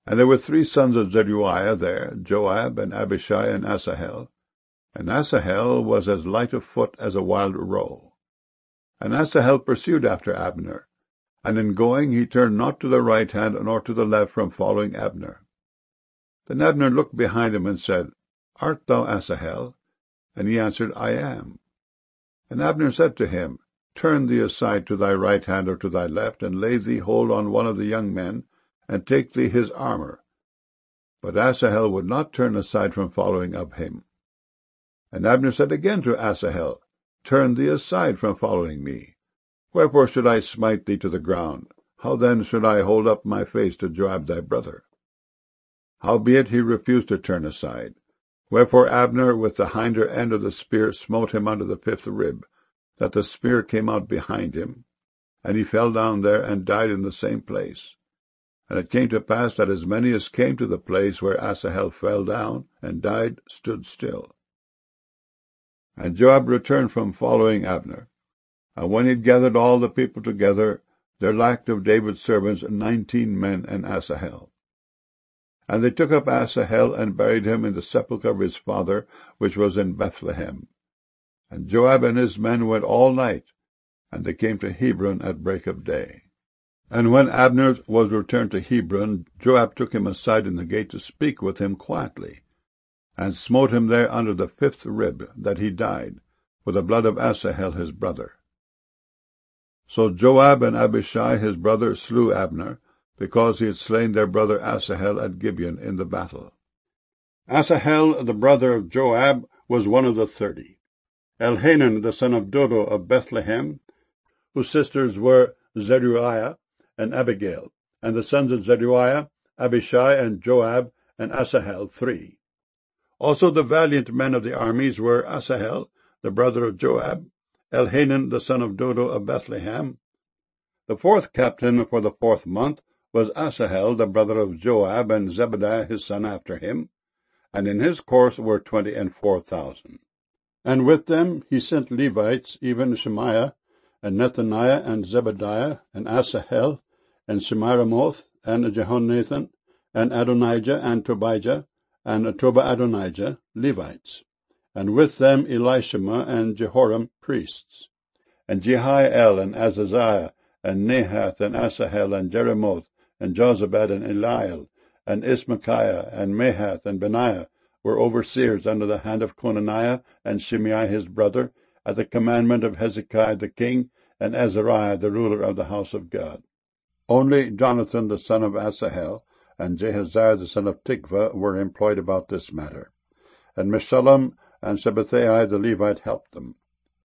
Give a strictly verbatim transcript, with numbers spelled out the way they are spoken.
And there were three sons of Zeruiah there, Joab, and Abishai, and Asahel. And Asahel was as light of foot as a wild roe. And Asahel pursued after Abner, and in going he turned not to the right hand nor to the left from following Abner. Then Abner looked behind him and said, Art thou Asahel? And he answered, I am. And Abner said to him, Turn thee aside to thy right hand or to thy left, and lay thee hold on one of the young men, and take thee his armor. But Asahel would not turn aside from following of him. And Abner said again to Asahel, Turn thee aside from following me. Wherefore should I smite thee to the ground? How then should I hold up my face to Joab thy brother? Howbeit he refused to turn aside. Wherefore Abner with the hinder end of the spear smote him under the fifth rib, that the spear came out behind him, and he fell down there and died in the same place. And it came to pass that as many as came to the place where Asahel fell down and died stood still. And Joab returned from following Abner. And when he had gathered all the people together, there lacked of David's servants nineteen men and Asahel. And they took up Asahel and buried him in the sepulchre of his father, which was in Bethlehem. And Joab and his men went all night, and they came to Hebron at break of day. And when Abner was returned to Hebron, Joab took him aside in the gate to speak with him quietly, and smote him there under the fifth rib, that he died, for the blood of Asahel his brother. So Joab and Abishai his brother slew Abner, because he had slain their brother Asahel at Gibeon in the battle. Asahel, the brother of Joab, was one of the thirty. Elhanan, the son of Dodo of Bethlehem, whose sisters were Zeruiah and Abigail, and the sons of Zeruiah, Abishai and Joab, and Asahel, three. Also the valiant men of the armies were Asahel, the brother of Joab, Elhanan, the son of Dodo of Bethlehem. The fourth captain for the fourth month was Asahel, the brother of Joab, and Zebadiah his son after him, and in his course were twenty and four thousand. And with them he sent Levites, even Shemaiah, and Nethaniah, and Zebadiah, and Asahel, and Shemiramoth, and Jehonathan, and Adonijah, and Tobijah, and Toba-Adonijah, Levites, and with them Elishama and Jehoram, priests, and Jehiel, and Azaziah, and Nahath, and Asahel, and Jeremoth, and Jozabad, and Eliel, and Ismachiah, and Mahath, and Benaiah, were overseers under the hand of Conaniah and Shimei his brother, at the commandment of Hezekiah the king, and Azariah the ruler of the house of God. Only Jonathan the son of Asahel, and Jehaziah the son of Tikvah were employed about this matter. And Meshullam and Shabbethai the Levite helped them.